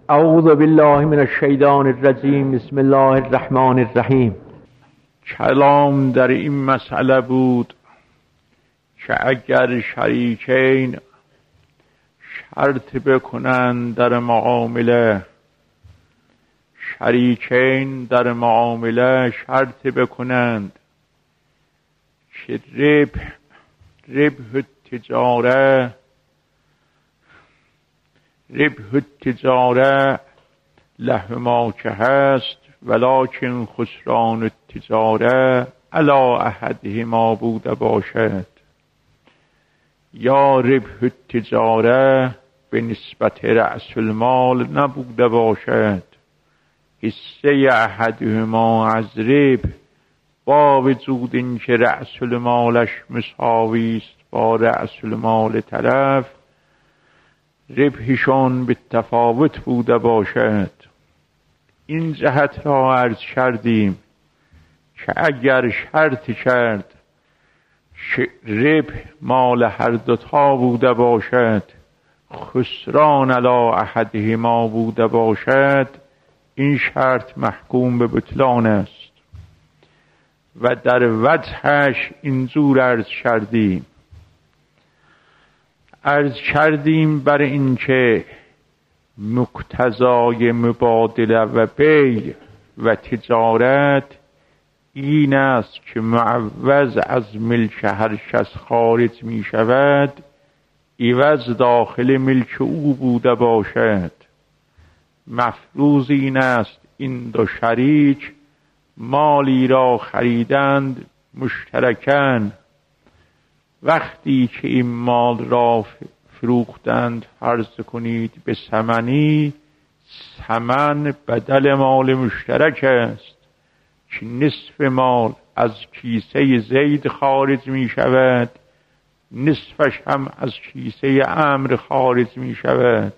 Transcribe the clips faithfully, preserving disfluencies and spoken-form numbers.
اعوذ بالله من الشیطان الرجیم. بسم الله الرحمن الرحیم. کلام در این مسئله بود که اگر شریکین شرط بکنند در معامله شریکین در معامله شرط بکنند که ربح ربح تجاره ربح تجاره لهما که هست ولکن خسران التجاره علی احدهما بوده باشد، یا ربح التجاره به نسبت رأس المال نبوده باشد، حصه احدهما از ربح با وجود اینکه رأس المالش مساوی است با رأس المال طرف، ربحشان به تفاوت بوده باشد. این جهت را عرض کردیم که اگر شرط کرد ربح مال هر دوتا بوده باشد، خسران علی احدهما بوده باشد، این شرط محکوم به بطلان است. و در وجهش اینجور عرض کردیم عرض کردیم بر اینکه مقتضای مبادله و بیع و تجارت این است که معوض از ملک هر کس خارج می شود عوض داخل ملک او بوده باشد. مفروض این است این دو شریک مالی را خریدند مشترکاً، وقتی که این مال را فروختند فرض کنید به ثمنی، ثمن بدل مال مشترک است که نصف مال از کیسه زید خارج می شود، نصفش هم از کیسه عمرو خارج می شود.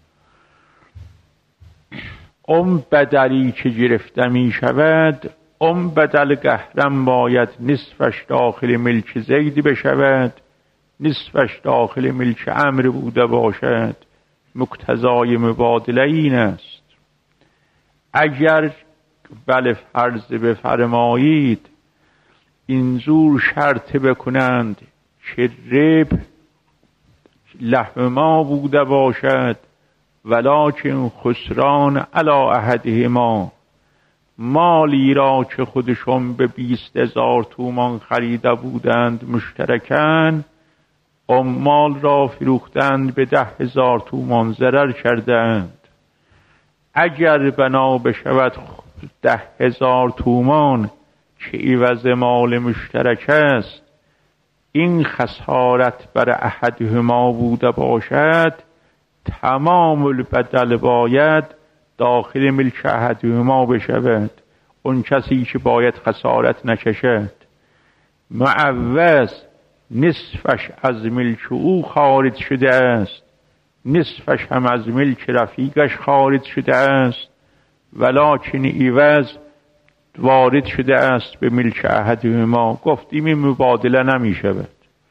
اون بدلی که گرفته می شود، اون بدل قهرم باید نصفش داخل ملک زید بشود، نصفش داخل ملک عمرو بوده باشد. مقتضای مبادله این است. اگر بله فرض بفرمایید اینجور شرط بکنند که ربح لهما بوده باشد ولکن خسران علی احدهما، مالی را که خودشون به بیست هزار تومان خریده بودند مشترکاً، اون مال را فروختند به ده هزار تومان ضرر کردند. اگر بنا بشود ده هزار تومان که عوض مال مشترک است، این خسارت بر احدهما بوده باشد، تمام البدل باید داخل ملک احدهما بشود، اون کسی که باید خسارت نکشد. معوض نصفش از ملک او خارج شده است، نصفش هم از ملک رفیقش خارج شده است، ولکن عوض وارد شده است به ملک احدهما. گفتیم این مبادله نمی شود.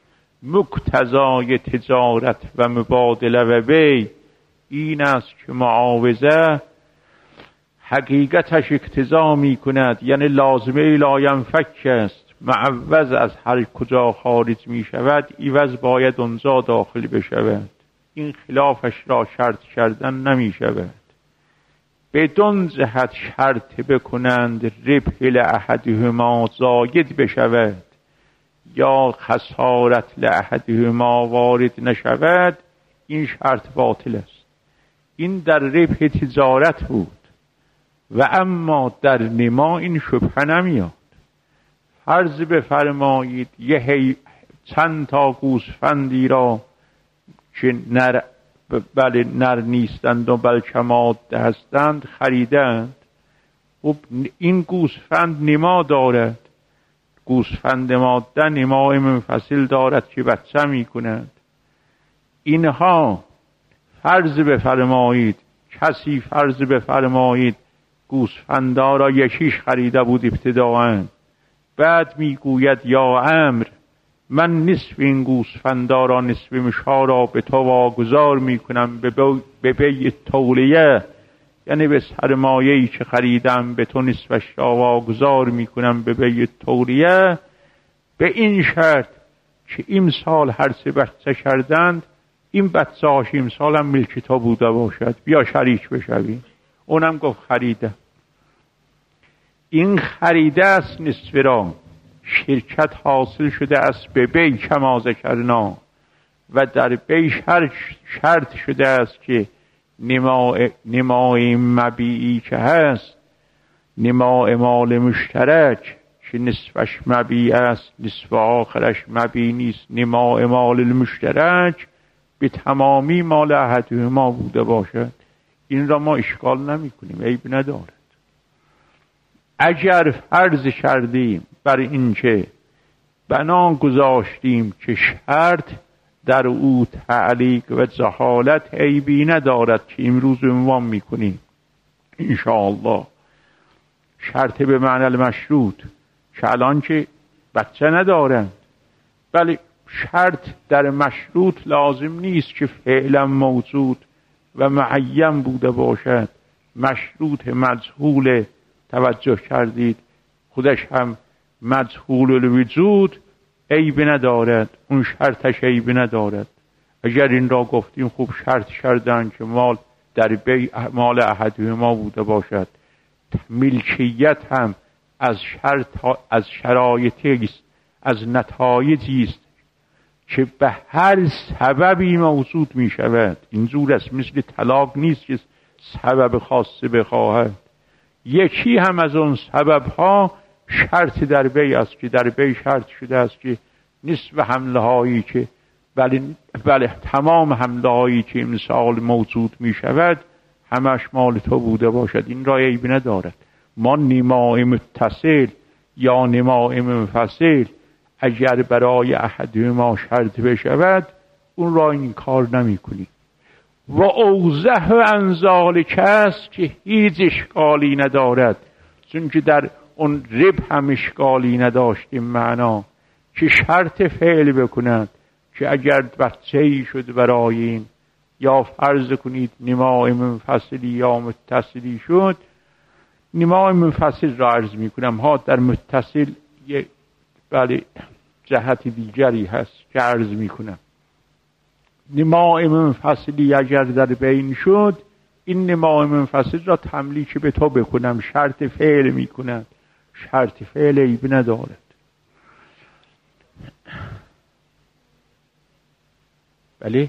مقتضای تجارت و مبادله و بیع این است که معاوضه حقیقتش اقتضا می کند، یعنی لازمه لاینفک است. معوض از هر کجا خارج می شود عوض باید اونجا داخل بشود. این خلافش را شرط کردن نمی شود. بدون جهت شرط بکنند ربح لاحدهما زاید بشود یا خسارت لاحدهما وارد نشود، این شرط باطل است. این در ربح تجارت بود و اما در نما این شبهه نمیاد. فرض بفرمایید یه هی چند تا گوسفندی را که نر بله نر نیستند و بلکه ماده هستند خریدند. و این گوسفند نما دارد، گوسفند ماده نمای منفصل دارد که بچه می کند. اینها فرض بفرمایید کسی فرض بفرمایید گوسفندا را یکیش خریده بود ابتداءً، بعد میگوید یا عمرو من نصف این گوسفندا را نصف مشها را به تو واگذار میکنم به بیع تولیه یعنی به سرمایه‌ای که خریدم به تو نصفش را واگذار میکنم به بیع توریه، به این شرط که این سال هر سه بچه کردند، این بچه هاش این سال هم ملک تو بوده باشد، بیا شریک بشویم. اونم گفت خریده. این خریده است نصف را، شرکت حاصل شده است به بی کما ذکرنا، و در بی شرط, شرط شده است که نماء نماء مبیعی که هست، نماء مال مشترک که نصفش مبیع است نصف آخرش مبیع نیست، نماء مال المشترک به تمامی مال احدهما بوده باشد. این را ما اشکال نمی کنیم، عیب ندارد. اگر فرض کردیم بر اینکه بنا گذاشتیم که شرط در او تعلیق و جهالت عیبی ندارد که امروز عنوان میکنیم انشاءالله، شرط به معنی المشروط که الان که بچه ندارند، ولی شرط در مشروط لازم نیست که فعلا موجود و معین بوده باشد. مشروط مجهول توجه کردید، خودش هم مجهول الوجود عیب ندارد، اون شرطش عیب ندارد. اگر این را گفتیم خوب شرط کردن که مال در بی مال احدهما بوده باشد، ملکیت هم از شرط از شرایطی است، از نتایجی است که به هر سببی موجود می شود. اینجور است، مثل طلاق نیست که سبب خاصه بخواهد. یکی هم از اون سبب ها شرط در بی است که در بی شرط شده است که نصف حمله هایی که بله, بله تمام حمله هایی که امسال موجود می شود همش مال تو بوده باشد. این را عیب ندارد. ما نماء متصل یا نماء منفصل اگر برای احدهما شرط بشود اون را این کار نمی کنی. و اوضح انزال کس که هیچ اشکالی ندارد، چون که در اون رب هم اشکالی نداشتیم معنا که شرط فعل بکنند که اگر بچه‌ای شد برای این، یا فرض کنید نماء منفصلی یا متصلی شد. نماء منفصل را عرض می کنم ها، در متصل یک بله جهت دیگری هست که عرض می کنم. نماء منفصلی اگر در بین شد، این نماء منفصل را تملیک به تو بکنم، شرط فعل می کنم، شرط فعل عیب ندارد. بله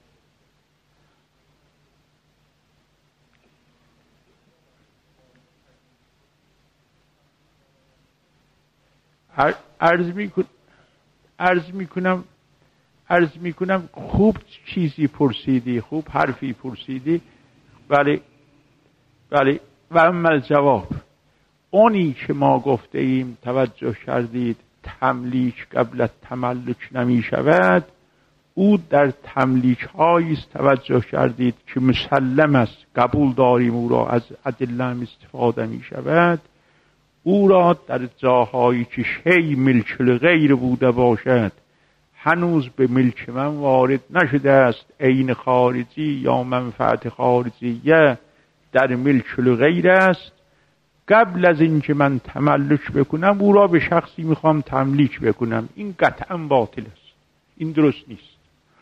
عرض می کنم عرض می کنم عرض می کنم خوب چیزی پرسیدی، خوب حرفی پرسیدی. بله بله و اما جواب اونی که ما گفته ایم توجه کردید تملیک قبل تملک نمی شود، او در تملیک هایی است توجه کردید که مسلم است، قبول داریم او را، از ادله استفاده می شود. او را در جاهایی که شی ملک غیر بوده باشد هنوز به ملک من وارد نشده است، عین خارجی یا منفعت خارجیه در ملک غیر است، قبل از اینکه من تملک بکنم او را به شخصی میخوام تملیک بکنم، این قطعا باطل است، این درست نیست.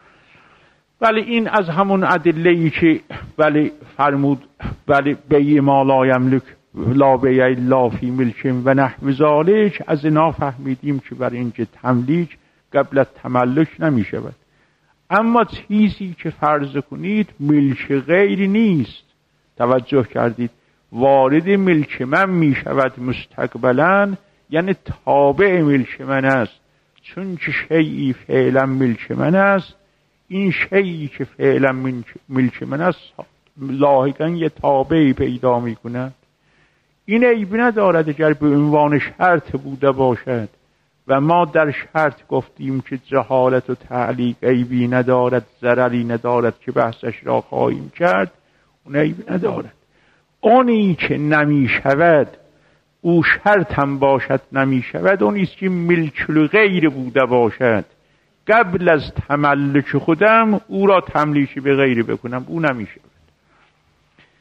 ولی این از همون ادله‌ای که ولی فرمود ولی بیع ما لا یملک لا بیع الا فی ملک و نحو ذالک، از اینا فهمیدیم که برای اینکه تملیک قبل از تملک نمی شود. اما چیزی که فرض کنید ملک غیر نیست، توجه کردید، وارد ملک من می شود مستقبلا، یعنی تابع ملک من است، چون که شیئی فعلا ملک من است، این شیئی که فعلا ملک من است لاحقا یه تابعی پیدا می کند. این عیب ندارد اگر به عنوان شرط بوده باشد و ما در شرط گفتیم که جهالت و تعلیق عیبی ندارد، ضرری ندارد که بحثش را خواهیم کرد، اون عیب ندارد. اونی که نمی شود او شرط هم باشد نمی شود، اونیست که ملک غیر بوده باشد، قبل از تملک خودم او را تملیک به غیر بکنم، او نمی شود.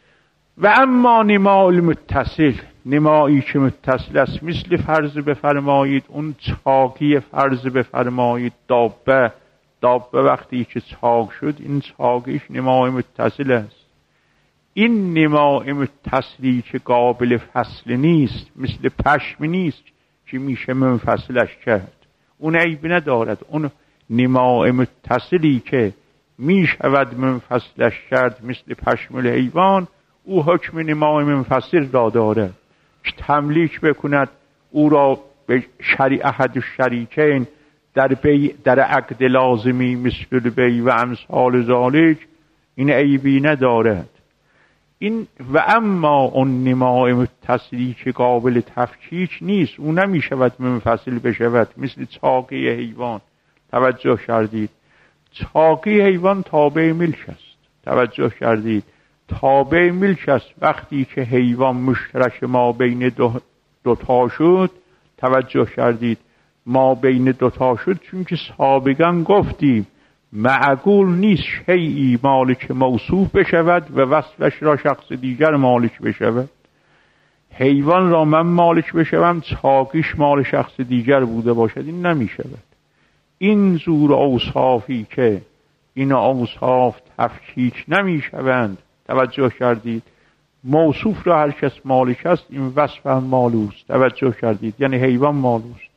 و اما نما المتصل، نمایی که متصل است، مثل فرض بفرمایید اون چاقی فرض بفرمایید دابه، دابه وقتی که چاق شد این چاقیش نمای متصل است. این نمای متصلی که قابل فصل نیست، مثل پشم نیست که میشه منفصلش کرد، اون عیب ندارد. اون نمای متصلی که میشود منفصلش کرد مثل پشم الحیوان، او حکم نمای منفصل را دارد که تملیک بکند او را به شریع احد الشریکین در بی در عقد لازمی مثل البی و امثال ذالک، این عیبی ندارد. این و اما اون نمای متصلی که قابل تفکیک نیست، او نمیشود منفصل بشود مثل چاقی حیوان. توجه کردید؟ چاقی حیوان تابع ملک است. توجه کردید؟ تابع ملک است. وقتی که حیوان مشترک ما بین دو دوتا شد، توجه کردید؟ ما بین دوتا شد چون که سابقا گفتیم معقول نیست شیئی مالک موصوف بشود و وصفش را شخص دیگر مالک بشود. حیوان را من مالک بشوم، چاقیش مال شخص دیگر بوده باشد، این نمی شود. این زور اوصافی که این اوصاف تفکیک نمی شوند، توجه کردید؟ موصوف را هر کس مالک است، این وصف هم مالوست. توجه کردید؟ یعنی حیوان مالوست.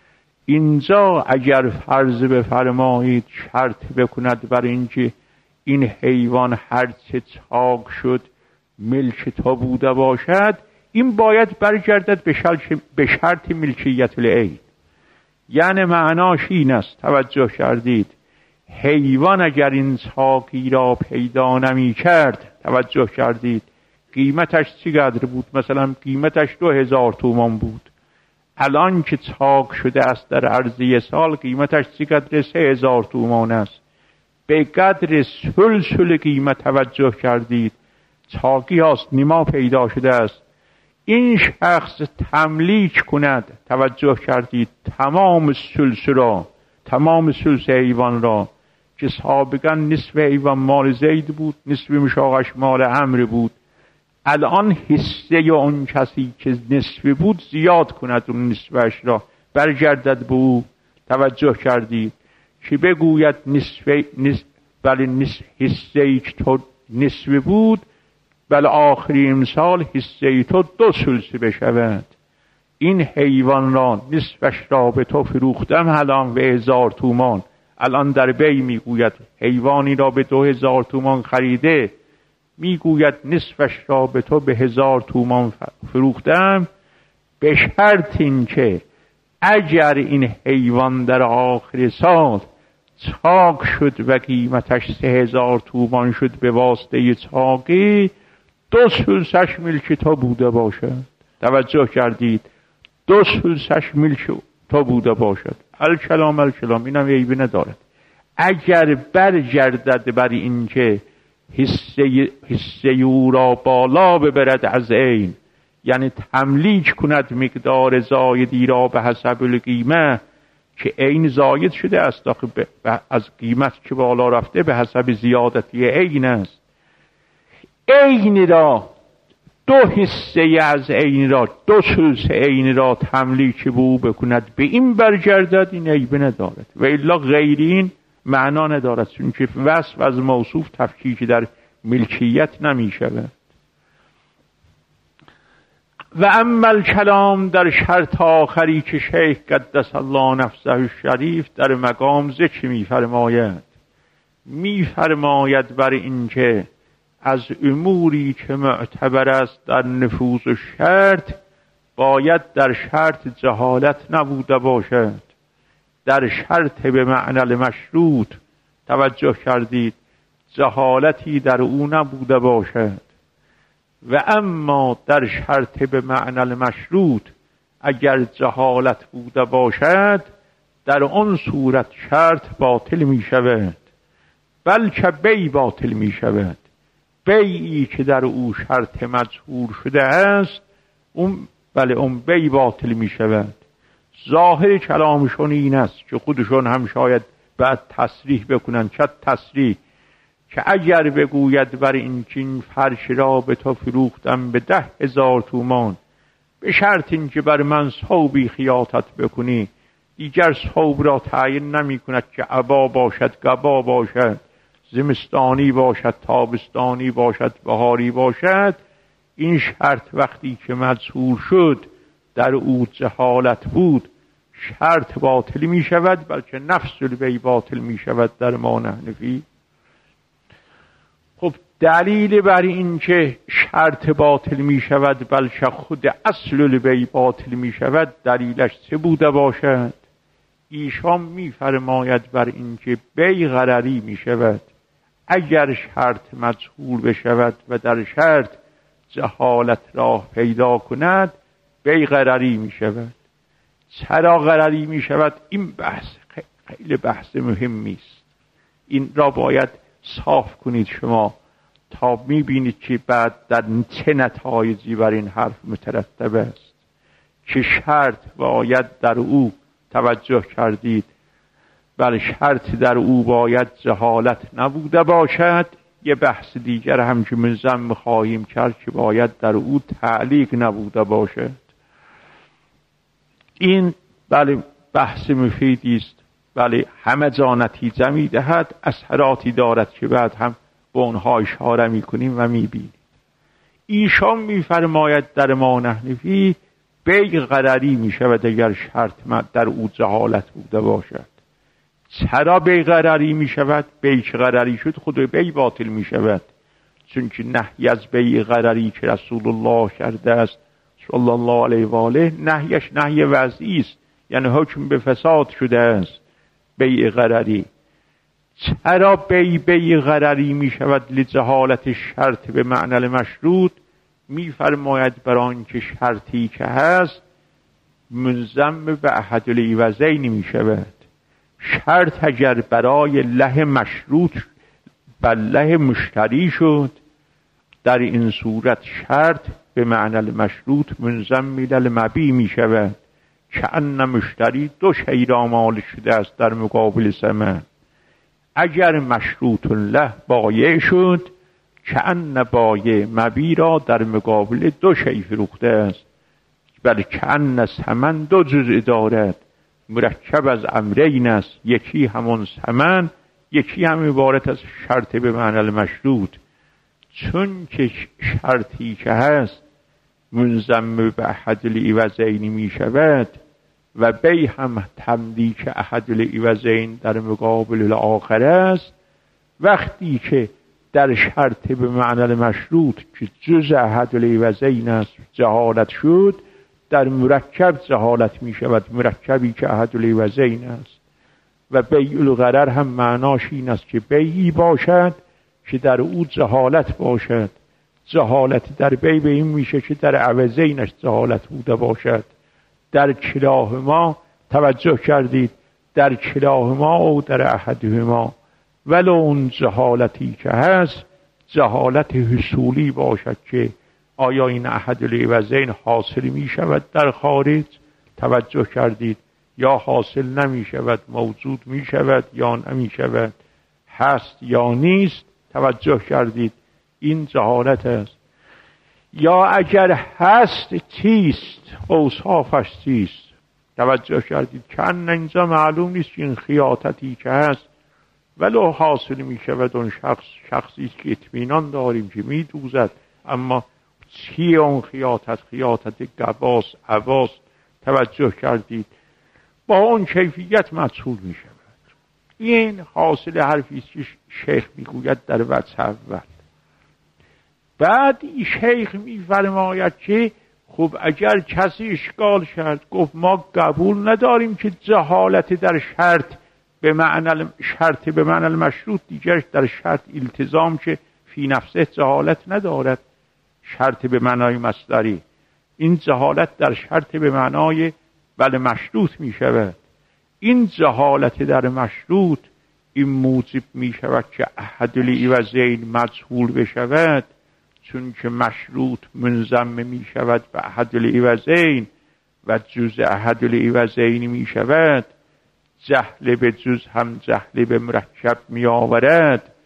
اینجا اگر فرض بفرمایید شرط بکند بر اینکه این حیوان هرچه چاق شد ملک تو بوده باشد، این باید برگردد به شرط, به شرط ملکیت العین. یعنی معناش این است، توجه کردید؟ حیوان اگر این چاقی را پیدا نمی کرد، توجه کردید؟ قیمتش چقدر بود؟ مثلا قیمتش دو هزار تومان بود. الان که چاق شده است در عرض یک سال قیمتش چقدر؟ سه هزار تومان است. به قدر سلسل قیمت، توجه کردید؟ چاقی هاست، نما پیدا شده است. این شخص تملیک کند، توجه کردید؟ تمام سلسل را، تمام سلسل حیوان را که سابقا نصف حیوان مال زید بود، نصف مشاقش مال عمرو بود، الان حصه اون کسی که نصف بود زیاد کند، اون نصفش را برگردد به او. توجه کردید؟ که بگوید نصف نصف بله نصف حصه ای که تو نصف بود، بله آخری امسال حصه ای تو دو سلسه بشود. این حیوان را نصفش را به تو فروختم الان به هزار تومان. الان در بی میگوید حیوانی را به دو هزار تومان خریده، میگوید نصفش را به تو به هزار تومان فروختم، به شرط این که اگر این حیوان در آخر سال چاق شد و قیمتش سه هزار تومان شد به واسطه چاقی، دو سلسش ملک تو بوده باشد. توجه کردید؟ دو سلسش ملک تو بوده باشد. الکلام الکلام، اینم عیبی ندارد. اگر برگردد بر این که حصه حصه او را بالا ببرد از عین، یعنی تملیک کند مقدار زایدی را به حسب القیمه که عین زاید شده است، از قیمت که بالا رفته به حسب زیادتی عین است. عین را دو حصه از عین را، دو ثلث عین را تملیک به او بکند، به این برگردد، این عیب ندارد. و الا غیر این معنا ندارد، چون که وصف از موصوف تفکیک در ملکیت نمی شود. و اما الکلام در شرط آخری که شیخ قدس الله نفسه الشریف در مقام ذکر می فرماید، می فرماید بر این که از اموری که معتبر است در نفوذ و شرط، باید در شرط جهالت نبوده باشد. در شرط به معنی المشروط، توجه کردید؟ جهالتی در او نبوده باشد. و اما در شرط به معنی المشروط اگر جهالت بوده باشد، در آن صورت شرط باطل می شود، بلکه بی باطل می شود. بیعی که در او شرط مجهور شده است، اون بله اون بی باطل می شود. ظاهر کلامشون این است که خودشون هم شاید بعد تصریح بکنن، چه تصریح که اگر بگوید بر این چین فرش را به تو فروختم به ده هزار تومان، به شرط این که بر من ثوبی خیاطت بکنی، دیگر ثوب را تعیین نمی کند که عبا باشد قبا باشد، زمستانی باشد تابستانی باشد بهاری باشد. این شرط وقتی که مذکور شد در او جهالت بود، شرط باطل می شود، بلکه نفس البی باطل می شود در ما نحنفی. خب دلیل بر این که شرط باطل می شود بلکه خود اصل البی باطل می شود دلیلش چه بوده باشد؟ ایشان می فرماید بر این که بی غرری می شود اگر شرط مجهول بشود و در شرط جهالت راه پیدا کند، بی غرری می شود. چرا غرری می شود؟ این بحث خیلی بحث مهمی است. این را باید صاف کنید شما تا می بینید که بعد در چه نتایجی بر این حرف مترتب است. که شرط باید در او توجه کردید، بل شرط در او باید جهالت نبوده باشد. یه بحث دیگر هم که منظم خواهیم کرد که باید در او تعلیق نبوده باشد. این بله بحث مفیدی است، بله همه جا نتیجه می دهد، اثراتی دارد که بعد هم به اونها اشاره می کنیم و می بینیم. ایشان می فرماید در ما نحنفی بی غرری می شود اگر شرط در او جهالت بوده باشد. چرا بی غرری می شود؟ بی که غرری شد خود بی باطل می شود، چون که نهی از بی غرری که رسول الله کرده است صلی الله علیه و آله، نهیش نهی وضعی است، یعنی حکم به فساد شده است. بی غرری چرا بی بی غرری می شود؟ لجهالت شرط به معنی مشروط. می فرماید برای که شرطی که هست منضم به احد العوضین می شود. شرط اگر برای له مشروط بر له مشتری شد، در این صورت شرط به معنی مشروط منضم للمبیع می شود، که ان مشتری دو شی را مالک شده است در مقابل ثمن. اگر مشروط له بایع شد، که ان بایع مبیع را در مقابل دو شی فروخته است، بل که ان ثمن دو جزء دارد، مرکب از امرین است، یکی همون ثمن، یکی هم عبارت از شرط به معنی مشروط. چون که شرطی که هست منضم به احد العوضین می شود و بی هم تملیک احد العوضین در مقابل الاخر است، وقتی که در شرط به معنی مشروط که جز احد العوضین است جهالت شد، در مرکب جهالت می شود، مرکبی که احد العوضین است. و بیع الغرر هم معناش این است که بیعی باشد که در او جهالت باشد. جهالت در بیع به این میشه که در عوضینش جهالت بوده باشد. در کلاهما توجه کردید، در کلاهما او در احدهما، ولو اون جهالتی که هست جهالت حصولی باشد که آیا این احد العوضین حاصل می شود در خارج، توجه کردید، یا حاصل نمی شود، موجود می شود یا نمی شود، هست یا نیست، توجه کردید، این جهالت است. یا اگر هست چیست، اوصافش چیست، توجه کردید، کن اینجا معلوم نیست این خیاطتی که هست ولو حاصل می شود اون شخص شخصی که اطمینان داریم که می دوزد، اما چی اون خیاطت؟ خیاطت گباس عواس، توجه کردید، با اون کیفیت مجهول می شود. این حاصل حرفی که شیخ می گوید در وجه اول. بعد این شیخ می فرماید که خب اگر کسی اشکال کرد گفت ما قبول نداریم که جهالت در شرط به معنی شرط به معنی مشروط دیگر در شرط التزام که فی نفسه جهالت ندارد، شرط به معنای مصدری، این جهالت در شرط به معنای بله مشروط می شود. این جهالت در مشروط این موجب می شود که احد العوضین مجهول بشود، چون که مشروط منضم می شود به احد العوضین و جز احد العوضین می شود. جهل به جز هم جهل به مرکب می آورد،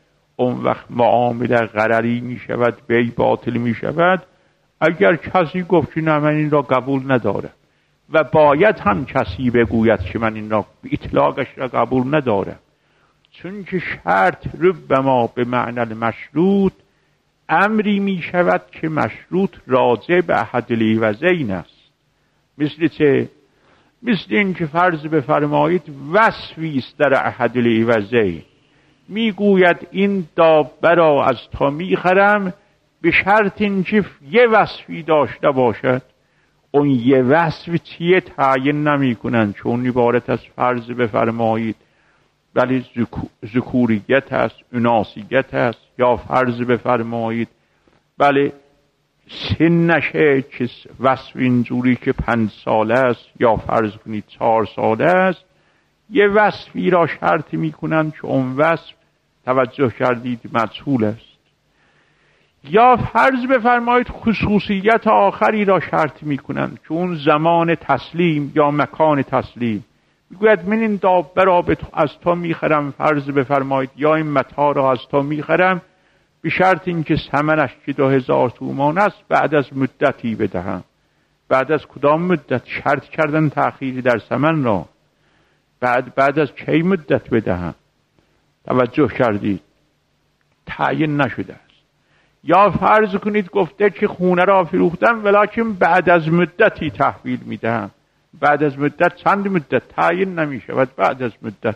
اون وقت معامله غرری می شود، بی باطل می شود. اگر کسی گفت که نه من این را قبول ندارم و باید هم کسی بگوید که من این را اطلاقش را قبول ندارم، چون که شرط ربما به معنی مشروط امری می شود که مشروط راجع به احد العوضین است. مثل چه؟ مثل این که فرض بفرمایید وصفی است در احد العوضین، می گوید این دابه را از تو می خرم به شرط اینکه یه وصفی داشته باشد. اون یه وصف چیه تعیین نمی کنند، چون عبارت از فرض بفرمایید ولی ذکوریت است، اناسیت است، یا فرض بفرمایید بله سنشه که وصف اینجوری که پنج ساله است، یا فرض کنید چهار ساله است. یه وصفی را شرط می کنند که اون وصف توجه کردید مجهول است. یا فرض بفرمایید خصوصیت آخری را شرط می کنند که اون زمان تسلیم یا مکان تسلیم. میگوید من این دابه را از تو میخرم، فرض بفرمایید، یا این متاع را از تو میخرم به شرط اینکه ثمنش که دو هزار تومان است بعد از مدتی بدهم. بعد از کدام مدت؟ شرط کردن تأخیری در ثمن را. بعد بعد از کی مدت بدهم؟ توجه کردید تعیین نشده است. یا فرض کنید گفته که خونه را فروختم ولکن بعد از مدتی تحویل میدهم. بعد از مدت چند مدت تعیین نمی شود، بعد از مدت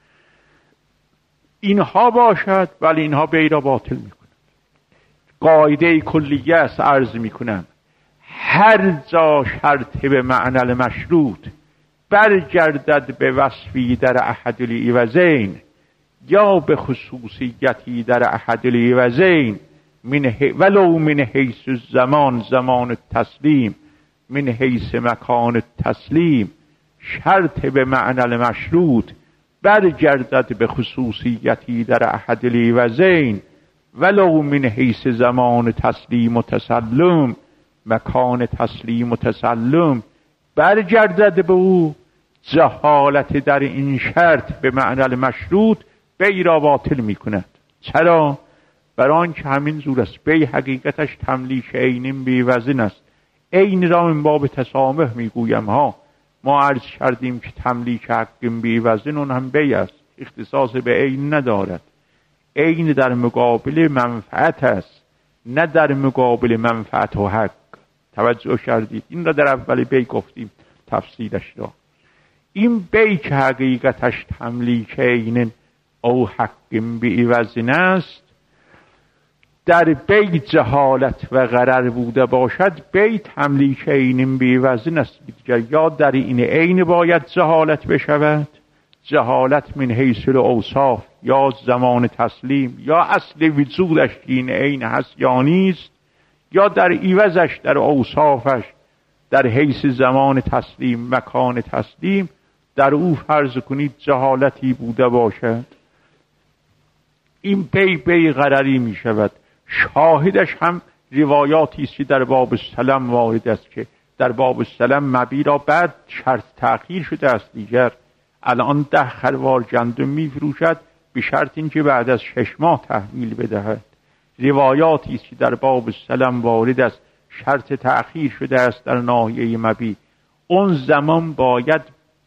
اینها باشد، ولی اینها بی را باطل می کنند. قاعده کلیه است عرض می کنم هر جا شرط به معنی مشروط برگردد به وصفی در احد العوضین یا به خصوصیتی در احد العوضین من ولو من حیث الزمان زمان التسلیم من حیث مکان تسلیم، شرط به معنی مشروط برگردد به خصوصیتی در احد العوضین ولو من حیث زمان تسلیم و تسلم مکان تسلیم و تسلم برگردد به او، جهالت در این شرط به معنی مشروط بی را باطل می کند. چرا؟ برای آنکه همین زور است. بی حقیقتش تملیک عینین بی وزن است. عین را من باب تسامح میگویم ها. ما عرض کردیم که تملیک حق بی وزن اون هم بی است، اختصاص به عین ندارد. عین در مقابل منفعت است، نه در مقابل منفعت و حق. توجه کردید؟ این را در اول بی گفتیم تفصیلش را. این بی که حقیقتش تملیک عین او حق بی وزن است، در بی جهالت و غرر بوده باشد بی تملیک عین بی وزن است. یا در این عین باید جهالت بشود، جهالت من حیث الاوصاف یا زمان تسلیم یا اصل وجودش این عین هست یا نیست، یا در عوضش در اوصافش در حیث زمان تسلیم مکان تسلیم در او فرض کنید جهالتی بوده باشد. این بی بی غرری می شود. شاهدش هم روایاتی است که در باب السلام وارد است که در باب السلام مبی را بعد شرط تأخیر شده است. دیگر الان ده خروار گندم می فروشد به شرط اینکه بعد از شش ماه تحویل بدهد. روایاتی است که در باب السلام وارد است شرط تأخیر شده است در ناحیه مبی. اون زمان باید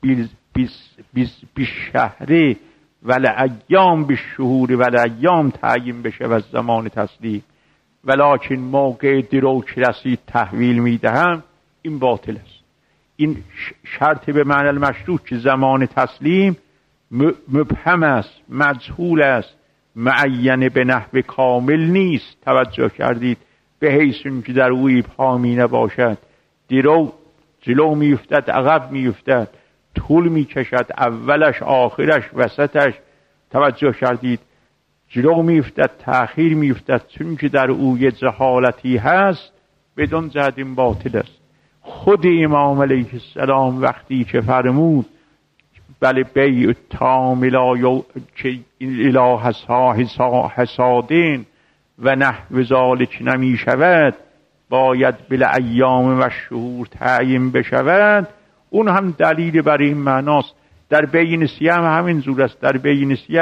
بیست شهره ولی ایام به شهور ولی ایام تعیین بشه و زمان تسلیم، ولیکن موقع درو که رسید تحویل میدهم، این باطل است. این شرط به معنی مشروط که زمان تسلیم مبهم است، مجهول است، معین به نحو کامل نیست. توجه کردید؟ به حیث که در او ابهامی نباشد. درو جلو میفتد عقب میفتد، طول میکشد، اولش آخرش وسطش. توجه کردید؟ جلو میفتد تأخیر میفتد، چون که در او یه جهالتی هست بدون جهت این باطل است. خود امام علیه السلام وقتی که فرمود بله بیع تام که اله حسادین و نحو ذالک نمی شود، باید بل ایام و شهور تعیین بشود، اون هم دلیل برای این معناست. در بیع نسیه هم همین زور است. در بیع نسیه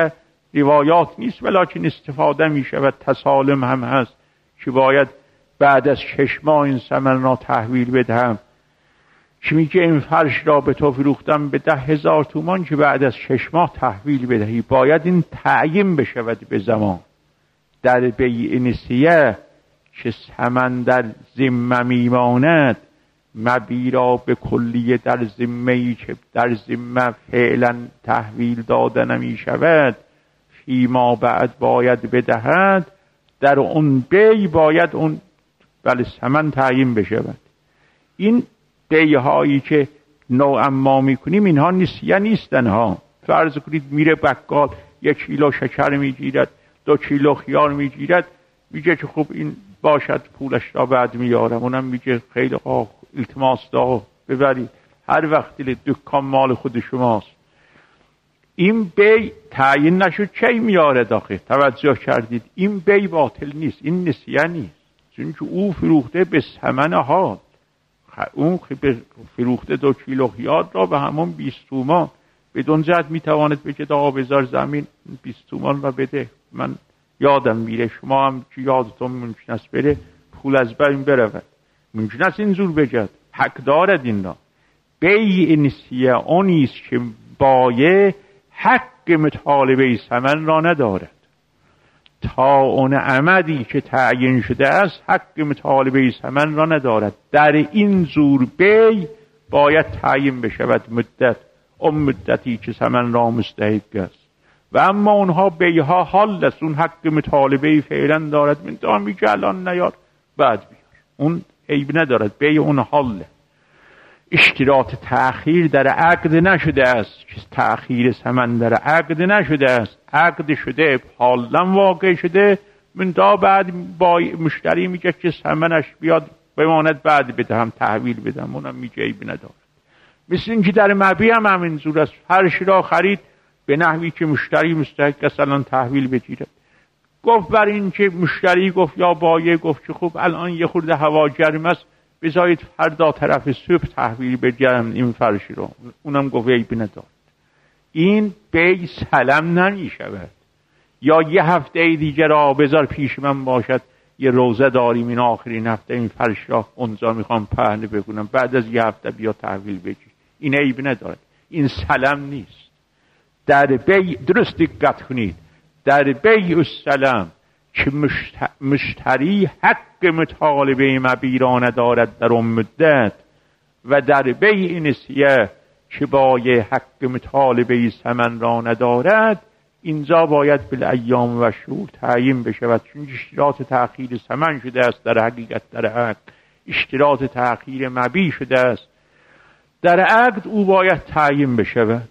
روایات نیست ولکن استفاده می شود. تسالم هم هست که باید بعد از شش ماه این ثمن را تحویل بدهم، که میگه این فرش را به تو فروختم به ده هزار تومان که بعد از شش ماه تحویل بدهی. باید این تعیین بشود به زمان. در بیع نسیه که ثمن در ذمه میماند، مبی را به کلیه در ذمه‌ای که در ذمه فعلا تحویل داده نمی شود فیما بعد باید بدهد. در اون بی باید اون بله ثمن تعیین بشود. این بیع‌هایی که نوعا ما میکنیم اینها نسیه نیستن ها. فرض کنید میره بقال یک کیلو شکر میگیرد، دو کیلو خیار میگیرد، میگه که خب این باشد پولش را بعد میارم. اونم میگه خیلی آه التماس دا ببرید، هر وقت دکان مال خود شماست. این بی تعیین نشد چی میاره داخل. توجه کردید؟ این بی باطل نیست، این نسیه نیست، چون که او فروخته به ثمن حال. اون فروخته دو کیلو خیار را به همون بیست تومان. بدون جهت میتواند بگه آقا بذار زمین بیست تومان را بده، من یادم میره، شما هم که یادتون ممکن است بره پول از بین برود. ممکن است اینجور بگد، حق دارد این را. بیع نسیه اونیست که بایع حق مطالبه ثمن را ندارد تا اون عمدی که تعیین شده است حق مطالبه ثمن را ندارد. در این زور بیع باید تعیین بشود مدت، اون مدتی که ثمن را مستحق است. و اما اونها بیعها حال است، اون حق مطالبه فعلا دارد، من تا میگه الان نیار بعد بیار، اون عیب ندارد، بیع اون حاله. اشتراط تأخیر در عقد نشده است، که تأخیر ثمن در عقد نشده است، عقد شده حالا واقع شده، من تا بعد با مشتری میگه که ثمنش بیاد بماند بعد بدهم تحویل بدم، اونم میگه عیب ندارد. مثل اینکه در مبیع هم همین زور است، فرش را خرید به نحوی که مشتری مستحق است الان تحویل بگیرد. گفت بر این که مشتری گفت یا بایع گفت که خب الان یه خورده هوا گرم است، بذارید فردا طرف صبح تحویل بگیرم این فرش رو، اونم گفت عیب ندارد. این بیع سلم نمی شود. یا یه هفته دیگه را بذار پیش من باشد، یه روزه داریم این آخرین هفته این فرش را اونجا میخوام پهن بکنم، بعد از یه هفته بیا تحویل بگیر، این عیب ندارد، این سلم نیست. در بیع درست دقت کنید، در بیع السلم که مشتری حق مطالبه مبیع را ندارد در اون مدت، و در بیع نسیه که بایع حق مطالبه ثمن را ندارد، اینجا باید بالایام و شهور تعیین بشود، چون اشتراط تأخیر ثمن شده است در حقیقت در عقد، اشتراط تأخیر مبیع شده است در عقد، او باید تعیین بشود.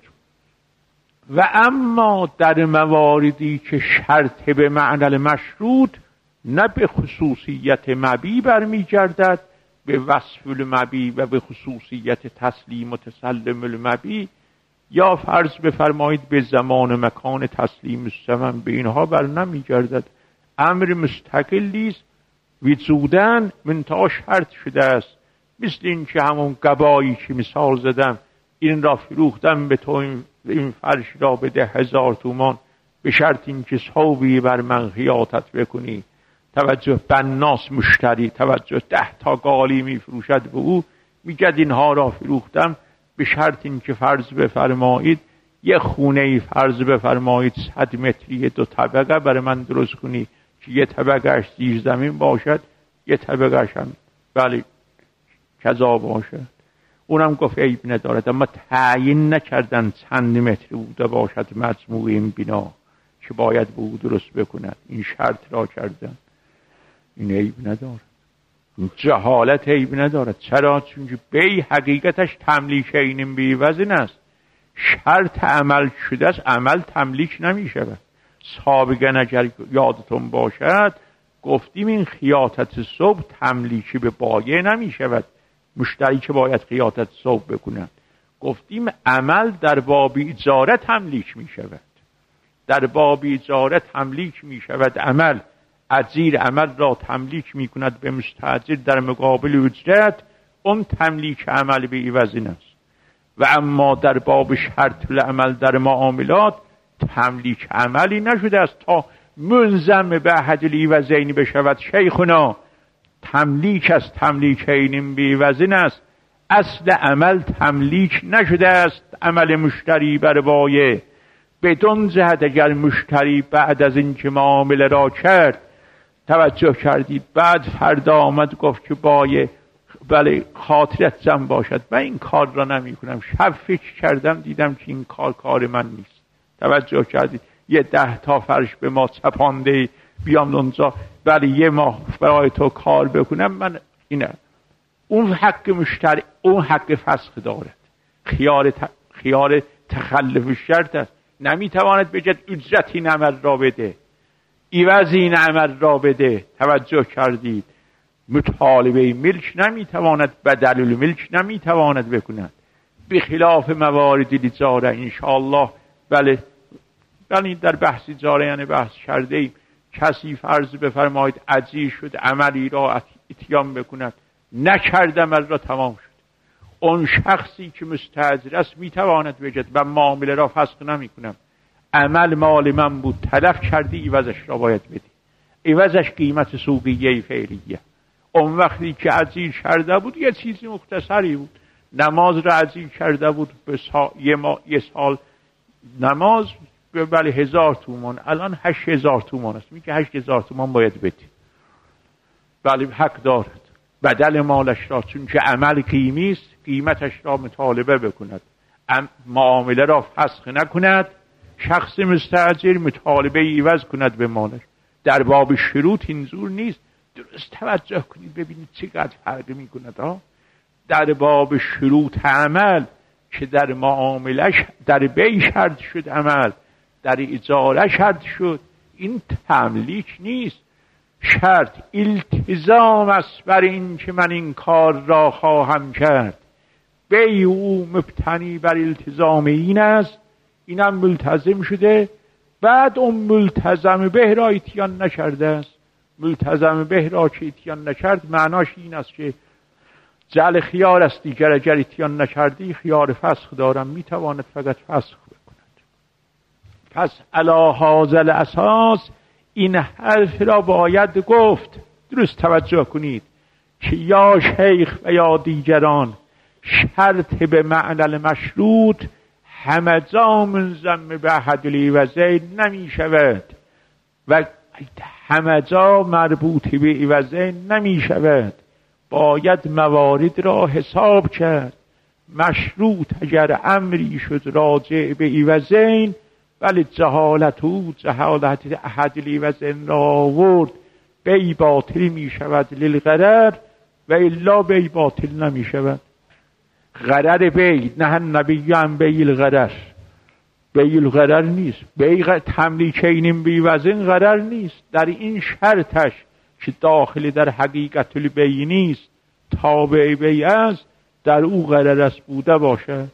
و اما در مواردی که شرط به معنی مشروط نه به خصوصیت مبیع برمیگردد، به وصف المبیع و به خصوصیت تسلیم و تسلم المبیع، یا فرض بفرمایید به زمان مکان تسلیم الثمن، به اینها بر نمیگردد. امر مستقلی است، وجوداً منتها شرط شده است. مثل این که همون قبایی که مثال زدم، این را فروختم به تو، این فرش را به ده هزار تومان، به شرط این که صوبی بر من خیاطت بکنی. توجه، بناس مشتری، توجه، ده تا گالی می فروشد به او، میگد اینها را فروختم به شرط این که فرض بفرمایید یه خونه فرض بفرمایید صد متری دو طبقه برای من درست کنی که یه طبقهش زیر زمین باشد، یه طبقهش هم بله کذا باشد. اونم گفت عیب ندارد، اما تعیین نکردن چند متر بوده باشد مجموع این بنا که باید به او درست بکند، این شرط را کردن، این عیب ندارد، جهالت عیب ندارد. چرا؟ چون بی حقیقتش تملیک این بی وزن است، شرط عمل شده است، عمل تملیک نمی شود. سابقا اگر یادتون باشد گفتیم این خیاطت صبح تملیکی به بایع نمی شود، مشتری که باید خیاطت صبح بکند. گفتیم عمل در باب اجاره تملیک می شود، در باب اجاره تملیک می شود. عمل اجیر عمل را تملیک می کند به مستاجر در مقابل اجرت، اون تملیک عمل به عوض است. و اما در باب شرط العمل در معاملات تملیک عملی نشده است تا منظم به احد العوضین بشود. شیخنا تملیک از تملیکین بیوزن است، اصل عمل تملیک نشده است. عمل مشتری بر بایه بدون جهت اگر مشتری بعد از این که معامله را کرد توجه کردید بعد فردا آمد گفت که بایه بله خاطرت جمع باشد، من این کار را نمی کنم، شب فکر کردم دیدم که این کار کار من نیست. توجه کردید یه ده تا فرش به ما چپانده بیام اونجا بله یه ماه برای تو کار بکنم، من اینه اون حق مشتری اون حق فسخ دارد. خیار ت... خیار تخلف شرط است، نمیتواند بجد اجرت این عمل را بده، عوض این عمل را بده. توجه کردید مطالبه ملک نمیتواند، بدل الملک نمیتواند بکند، بخلاف موارد اجاره. انشاءالله بله یعنی در بحث اجاره یعنی بحث کرده ایم، کسی فرض بفرمایید عجیز شد عملی را اتیان بکند، نکرد عمل را تمام شد، اون شخصی که مستأجر است میتواند بگوید و معامله را فسخ نمی کنم، عمل مال من بود تلف کردی عوضش را باید بدی، عوضش قیمت سوقیه فعلیه. اون وقتی که عجیز کرده بود یه چیزی مختصری بود، نماز را عجیز کرده بود به سا... یه, ما... یه سال نماز به بله هزار تومان، الان هشت هزار تومان است، میگه هشت هزار تومان باید بدی، بله حق دارد بدل مالش را، چون که عمل قیمی است قیمتش را مطالبه بکند، معامله را فسخ نکند، شخص مستأجر مطالبه عوض کند به مالش. در باب شروط این زور نیست، درست توجه کنید ببینید چقدر فرق میکند ها. در باب شروط عمل که در معاملش در بی شرط شد عمل، در اجاره شرط شد، این تملیک نیست، شرط التزام است بر این که من این کار را خواهم کرد، بی او مبتنی بر التزام این است، اینم ملتزم شده، بعد اون ملتزم به را اتیان نکرده است. ملتزم به را که اتیان نکرد معناش این است که جعل خیار است دیگر، اگر اتیان نکردی خیار فسخ دارم، میتواند فقط فسخ بکند. پس علی هذا الاساس این حرف را باید گفت. درست توجه کنید که یا شیخ و یا دیگران شرط به معنی مشروط همجا منضم به احد العوضین نمی شود و همجا مربوط به عوضین نمی شود، باید موارد را حساب کرد. مشروط اگر امری شد راجع به عوضین ولی جهالت او جهالت احد العوضین را آورد، بی باطل می شود للغرر و الا بی باطل نمی شود. غرر بی نه نبی هم بی الغرر، بی الغرر نیست، بی تملیکین بی وزن غرر نیست. در این شرطش که داخل در حقیقت البی نیست تابع بی است، در او غرر است بوده باشد.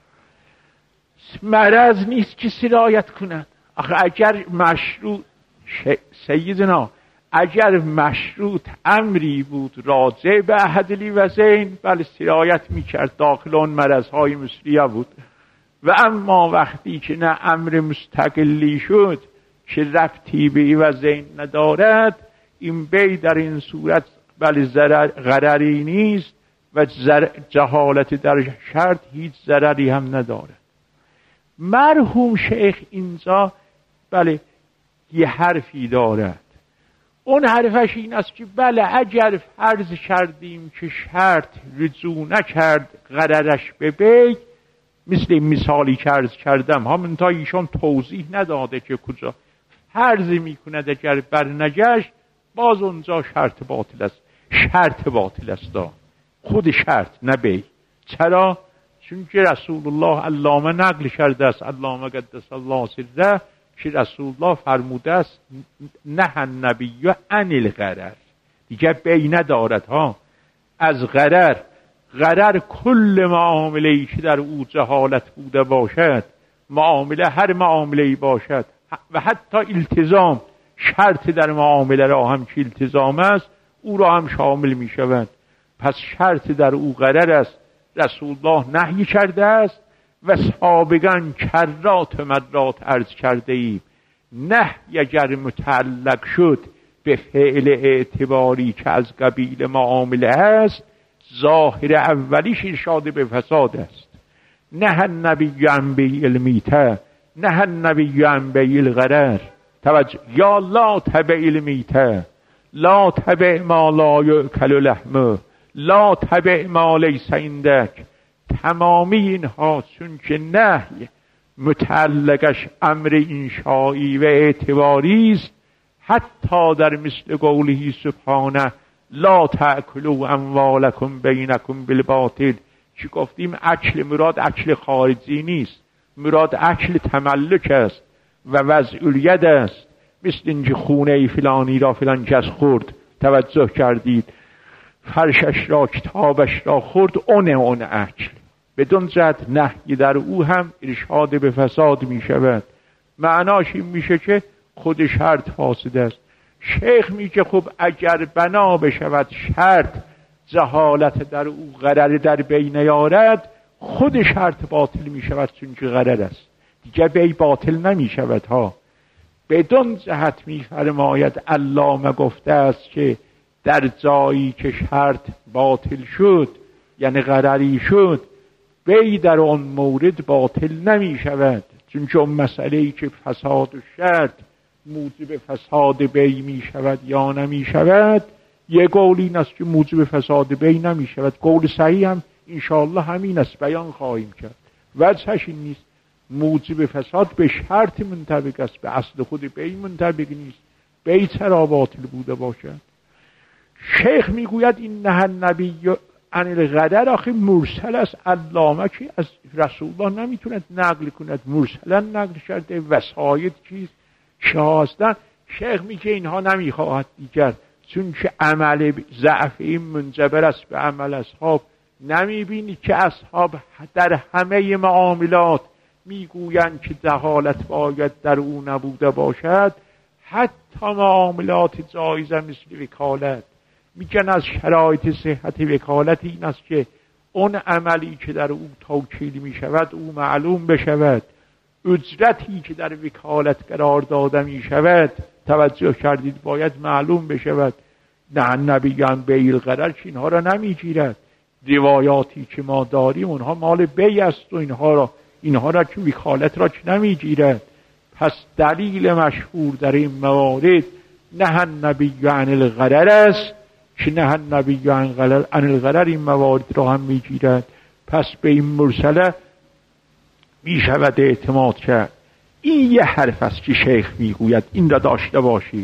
مرض نیست که سرایت کند. آخه اگر مشروط سیدنا اگر مشروط امری بود راجع به احد العوضین بله سرایت میکرد، داخل اون مرضهای مثلیه بود. و اما وقتی که نه امر مستقلی شد که ربطی به عوضین ندارد، این بی در این صورت بله غرری نیست و جهالت در شرط هیچ ضرری هم ندارد. مرحوم شیخ اینجا بله یه حرفی دارد، اون حرفش این است که بله اگر فرض کردیم که شرط رجوع نکرد غررش به بی، مثل این مثالی که عرض کردم همون تا ایشان توضیح نداده که کجا فرض میکند اگر برنگشت باز اونجا شرط باطل است. شرط باطل است دا. خود شرط نه بی. چرا؟ چون که رسول الله علامه نقل کرده است، علامه قدس الله سره، که رسول الله فرموده است نه النبی عن الغرر، دیگه بی ندارد ها از غرر. غرر کل معامله‌ای که در او جهالت بوده باشد، معامله هر معامله‌ای باشد و حتی التزام شرط در معامله را هم که التزام است او را هم شامل می شود. پس شرط در او غرر است، رسول الله نهی کرده است و سابقا کرات و مرات عرض کرده ایم. نهی اگر متعلق شد به فعل اعتباری که از قبیل معامله است، ظاهر اولیش ارشاد به فساد است. نه النبی عن بیع المیته، نه النبی عن بیع الغرر. توجه، یا لا تبع المیته، لا تبع ما لا یأکل لحمه، لا تبع ما لیس عندک. تمامی اینها چون که نهی متعلقش امر انشایی و اعتباری است، حتی در مثل قوله سبحانه لا تأکلوا اموالکم بینکم بالباطل، که گفتیم اکل مراد اکل خارجی نیست، مراد اکل تملک است و وضعیت است. مثل اینکه خونه فلانی را فلان کس خورد، توجه کردید، فرشش را کتابش را خورد، اون اون اکل. بدون جهت نهی در او هم ارشاد به فساد می شود. معناش این میشه که خود شرط فاسد است. شیخ میگه خب اگر بنا بشود شرط جهالت در او غرر در بین یارد، خود شرط باطل می شود چون که غرر است، دیگه بی باطل نمی شود ها. بدون جهت می فرماید علامه گفته است که در جایی که شرط باطل شد یعنی غرری شد، بی در آن مورد باطل نمی شود، چون که مسئله‌ای که فساد و شرط موجب فساد بی می شود یا نمی شود، یه قول این است که موجب فساد بی نمی شود. قول صحیح هم انشاءالله همین است، بیان خواهیم کرد. وجهش این نیست موجب فساد به شرط منطبق است، به اصل خود بی منطبق نیست. بی چرا باطل بوده باشد؟ شیخ میگوید این نه النبی عن الغدر آخه مرسل است. علامه که از رسول الله نمیتوند نقل کند، مرسلا نقل کرده. وسایط چیست شاه هستن. شیخ میگه اینها نمیخواهد دیگر، چون که عمل ضعف این منجبر است به عمل اصحاب. نمیبینی که اصحاب در همه معاملات میگویند که جهالت باید در او نبوده باشد، حتی معاملات جایزه مثل وکالت. میگن از شرایط صحت وکالت این است که اون عملی که در او توکیل میشود او معلوم بشود، اجرتی که در وکالت قرار داده میشود، توجه کردید، باید معلوم بشود. نه نبیان بیع الغرر که اینها را نمیگیرد. روایاتی که ما داریم اونها مال بی است و اینها را اینها را که وکالت را که نمیگیرد. پس دلیل مشهور در این موارد نه النبی عن الغرر است که نه النبی عن الغرر این موارد را هم میگیرد. پس به این مرسله میشود اعتماد کرد. این یه حرف است که شیخ میگوید، این را داشته باشید.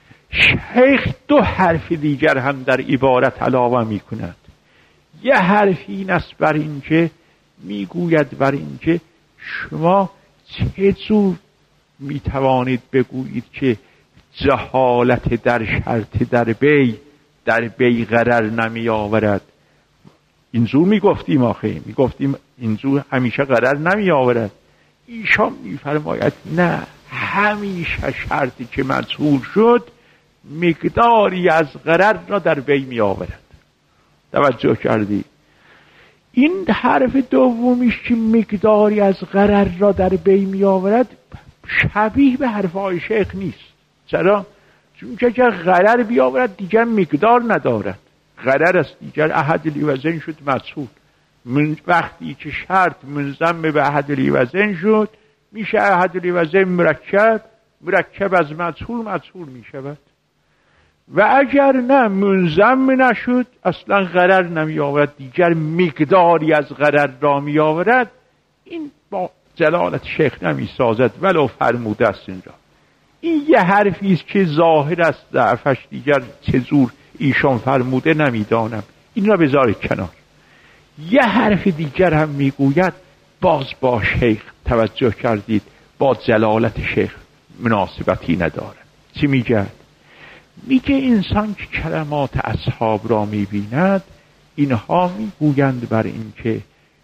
شیخ دو حرف دیگر هم در عبارت علاوه میکند. یه حرف این است بر اینکه میگوید بر اینکه شما چه جور میتوانید بگویید که جهالت در شرط در بی در بی غرر نمی آورد. اینجور میگفتیم آخه میگفتیم اینجور همیشه غرر نمی آورد. ایشان میفرماید نه، همیشه شرطی که مجهول شد مقداری از غرر را در بی می آورد. توجه کردی؟ این حرف دومیش که مقداری از غرر را در بی می آورد شبیه به حرفهای شیخ نیست. چرا؟ چون که اگر غرر بیاورد دیگر مقدار ندارد. غرر است دیگر احد الوزن شد مجهول. من وقتی که شرط منضم به احد الوزن شد میشه احد الوزن مرکب، مرکب از مجهول مجهول می شود. و اگر نه منضم نشد اصلا غرر نمی آورد، دیگر مقداری از غرر را می آورد. این با جلالت شیخ نمی سازد ولو فرموده است اینجا. این یه حرفی است که ظاهر است ضعفش، دیگر چه جور ایشان فرموده نمیدانم، این را بذارید کنار. یه حرف دیگر هم میگوید باز با شیخ، توجه کردید، با جلالت شیخ مناسبتی ندارد. چی میگه؟ میگه انسان که کلمات اصحاب را میبیند اینها میگویند بر این که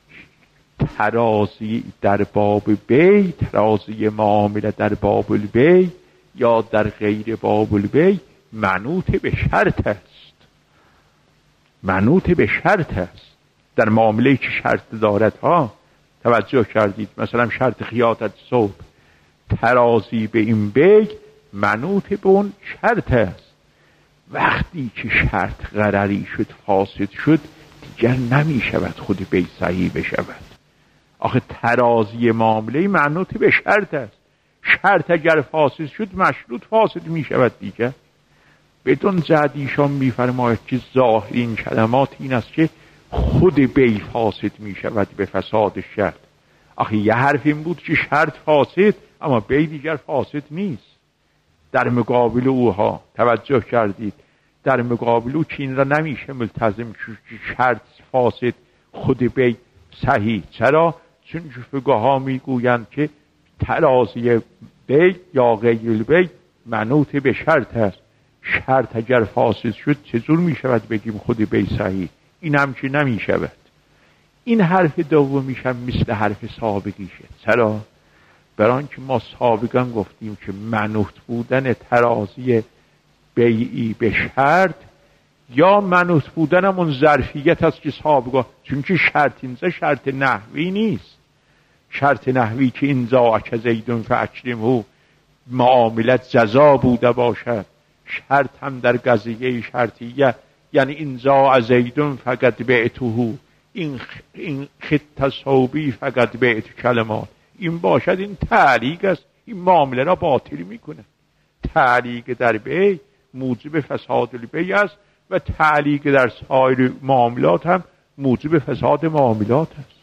ترازی در باب بی، ترازی معامله در باب البی یا در غیر باب البی منوط به شرط است. منوط به شرط است در معامله که شرط دارد ها. توجه کردید؟ مثلا شرط خیاطت صبح، ترازی به این بیگ منوط به اون شرط است. وقتی که شرط غرری شد، فاسد شد، دیگر نمی شود خود بی صحیح بشود. آخه ترازی معامله منوط به شرط است. شرط اگر فاسد شد، مشروط فاسد می شود دیگر. بدون زد ایشان می فرماید که ظاهر این کلمات این است که خود بی فاسد می شود به فساد شرط. آخه یه حرف این بود که شرط فاسد، اما بی دیگر فاسد نیست. در مقابل اوها توجه کردید، در مقابل او چین را نمیشه ملتزم شرط فاسد خود بی صحیح. چرا؟ چون فقها ها میگویند که ترازی بی یا غیر بی منوط به شرط است. شرط اگر فاسد شد چطور میشود بگیم خود بی صحیح؟ این همچی نمیشود. این حرف دومیش هم مثل حرف سابقیشه. چرا؟ برای که ما سابقا گفتیم که منوط بودن ترازی بیعی به شرط یا منوط بودن همون ظرفیت است که سابقا، چون که شرط اینجا شرط نحوی نیست. شرط نحوی که اینجا اک زیدون فاکرمه معاملت جزا بوده باشد، شرط هم در قضیه شرطیه، یعنی اینجا زیدون فقط بعته، این این خط صوبی فقط بعت کلمات، این باشد، این تعلیق است. این معامله را باطل میکنه. تعلیق در بی موجب فساد البی است و تعلیق در سایر معاملات هم موجب فساد معاملات است.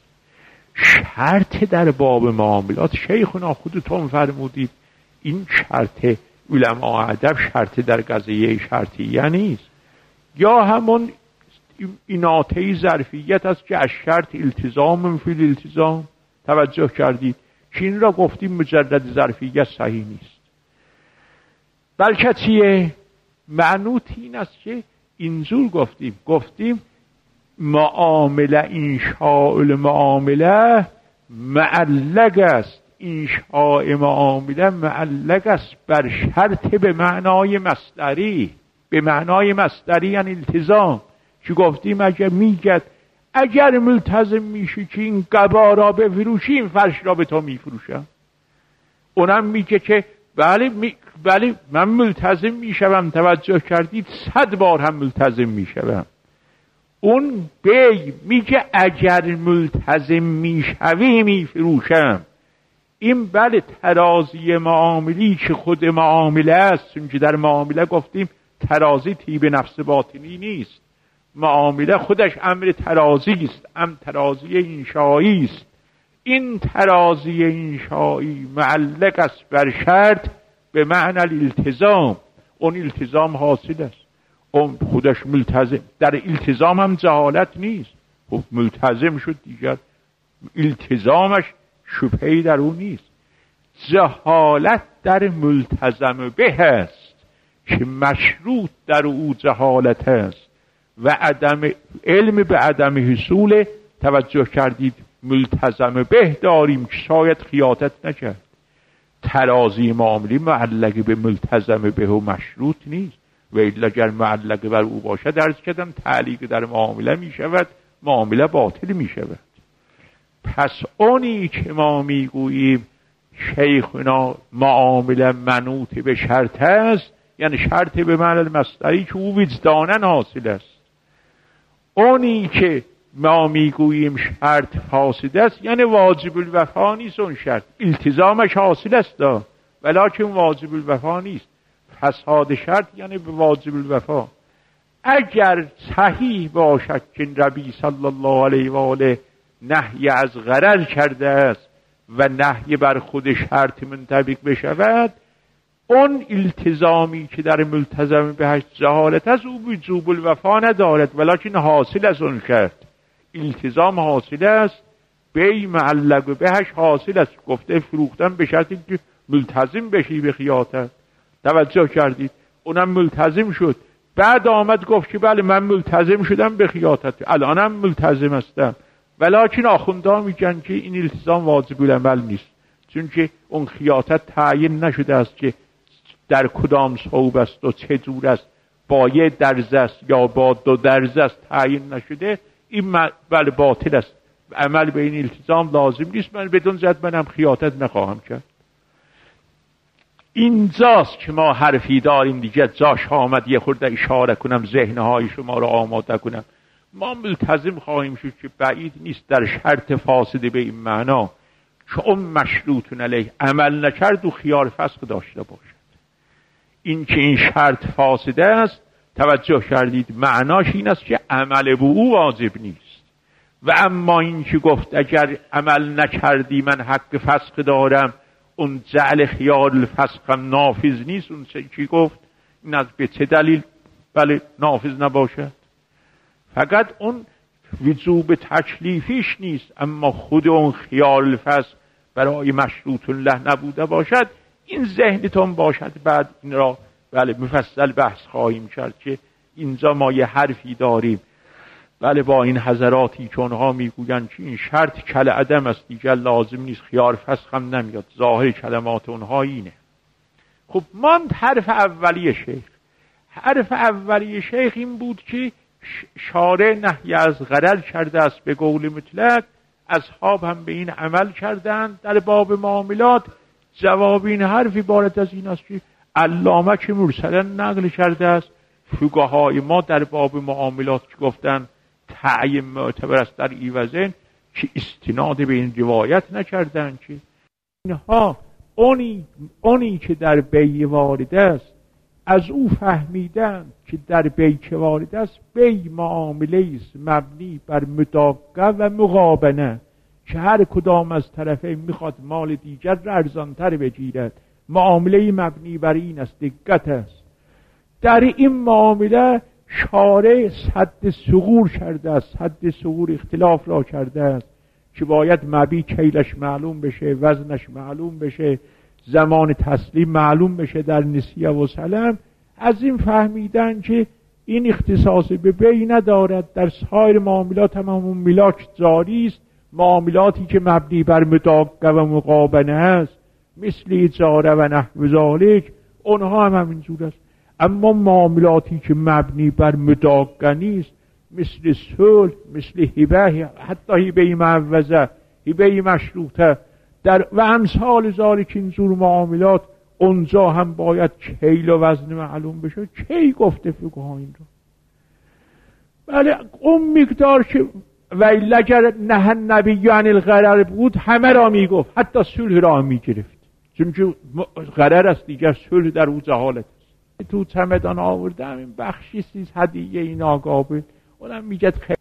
شرط در باب معاملات شیخنا خودتون فرمودید این شرط علماء ادب شرط در قضیه شرطیه نیست، یا همون ایناته ظرفیت است که از شرط التزام فی الالتزام. توجه کردید که این را گفتیم مجرد ظرفیت صحیح نیست، بلکه چیه؟ معنوط این است که اینجور گفتیم گفتیم معامله انشاء المعامله معلق است. انشاء معامله معلق است بر شرط به معنای مصدری. به معنای مصدری یعنی التزام. که گفتیم اگر میگد اگر ملتزم میشی که این قبا را بفروشی، این فرش را به تو میفروشم. اونم میگه که بله می... بله من ملتزم میشوم. توجه کردید؟ صد بار هم ملتزم میشوم. اون بی میگه اگر ملتزم میشوی میفروشم. این بله ترازی معاملی که خود معامله است، چون که در معامله گفتیم ترازی طیب نفس باطنی نیست. معامله خودش امر ترازی است، امر ترازی انشایی است. این ترازی انشایی معلق است بر شرط به معنی الالتزام. اون التزام حاصل است. اون خودش ملتزم. در التزام هم جهالت نیست. خب ملتزم شد دیگر، التزامش شبهه‌ای در اون نیست. جهالت در ملتزم به است که مشروط در او جهالت است و عدم علم به عدم حصول. توجه کردید؟ ملتزم به داریم که شاید خیاطت نکرد. ترازی معاملی معلق به ملتزم به و مشروط نیست، و اگر معلق بر او باشد عرض کردم تعلیق در معامله می شود، معامله باطل می شود. پس اونی که ما می گوییم شیخنا معامله منوط به شرط است، یعنی شرط به معنی مصدری که او وجدانن حاصل است. اونی که ما میگوییم شرط فاسد است، یعنی واجب الوفا نیست. اون شرط التزامش حاصل است ولکن واجب الوفا نیست. فساد شرط یعنی به واجب الوفا. اگر صحیح باشد که نبی صلی الله علیه و آله نهی از غرر کرده است و نهی بر خود شرط منطبق بشود، اون التزامی که در ملتزم بهش جهالت است او وجوب الوفا ندارد، ولکن حاصل از اون شرط. التزام حاصل است، بی معلق بهش حاصل است. گفته فروختن به شرطی که ملتزم بشی به خیاطت. توجه کردید؟ اونم ملتزم شد، بعد آمد گفت که بله من ملتزم شدم به خیاطت، الانم ملتزم هستم، ولکن آخوندا میگن که این التزام واجب العمل نیست، چون که اون خیاطت تعیین نشده است که در کدام صوب است و چه جور است، با یه درز است یا با دو درز است تعیین نشده. این بله باطل است. عمل به این التزام لازم نیست، من بدون زد منم خیانت نخواهم کرد. اینجاست که ما حرفی داریم دیگه، جاش آمد یه خورده اشاره کنم، ذهنهای شما رو آماده کنم. ما ملتزم خواهیم شد که بعید نیست در شرط فاسده به این معنا که اون مشروطون علیه عمل نکرد و خیار فسق داشته باشد. این که این شرط فاسده است، توجه کردید، معناش این است که عمل به او واجب نیست. و اما این که گفت اگر عمل نکردی من حق فسق دارم، اون جعل خیار الفسق هم نافذ نیست. اون چی گفت؟ این از به چه دلیل بله نافذ نباشد؟ فقط اون وجوب تکلیفیش نیست، اما خود اون خیار الفسق برای مشروط له نبوده باشد. این ذهنتون باشد، بعد این را بله مفصل بحث خواهیم کرد که اینجا ما یه حرفی داریم بله با این حضراتی که اونها میگویند که این شرط کل عدم است دیگر لازم نیست، خیار فسخ هم نمیاد. ظاهر کلمات اونها اینه. خب ماند حرف اولی شیخ. حرف اولی شیخ این بود که شارع نهی از غرر کرده است به قول مطلق، اصحاب هم به این عمل کردند در باب معاملات. جواب این حرف عبارت از این است که علامه که مرسلا نقل کرده است، فقهای ما در باب معاملات که گفتن تعیین معتبر است در ایوزن، که استناد به این روایت نکردن که اینها اونی, اونی که در بی وارد است از او فهمیدن که در بی که وارد است بی معامله است مبنی بر مداقه و مقابنه، که هر کدام از طرفین میخواد مال دیگر را ارزانتر بگیرد. معامله مبنی بر این است، دقت است. در این معامله شارع حد صغور کرده است، حد صغور اختلاف را کرده است که باید مبی کیلش معلوم بشه، وزنش معلوم بشه، زمان تسلیم معلوم بشه در نسیه و سلم. از این فهمیدن که این اختصاص به بی ندارد، در سایر معاملات هم همون ملاک جاری است. معاملاتی که مبنی بر مداقه و مقابنه است مثل اجاره و نحو ذالک، اونها هم همینجور است. اما معاملاتی که مبنی بر مداقه نیست مثل صلح، مثل هبه، حتی هبه معوضه، هبه مشروطه در و امثال ذالک، اینجور معاملات اونجا هم باید کیل و وزن معلوم بشه. کی گفته فقها این رو؟ بله اون مقدار که ویل اگر نه نبی عن الغرر بود همه را میگفت، حتی صلح را میگرفت، چون که غرر است دیگر، صلح در او جهالت است. تو چمدان آوردم این بخشی سیز هدیه این آقابه، اونم میگه خیلی